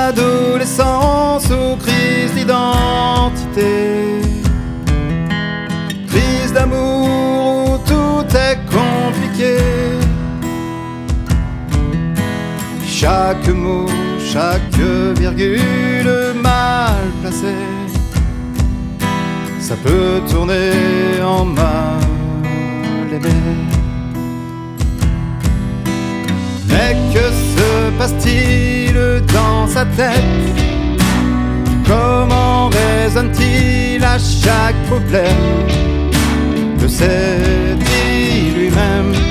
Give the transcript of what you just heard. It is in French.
l'adolescence aux crises d'identité, crise d'amour où tout est compliqué. Chaque mot, chaque virgule mal placée, ça peut tourner en mal aimé. Mais que se passe-t-il dans sa tête? Comment raisonne-t-il à chaque couplet? Que sait-il lui-même?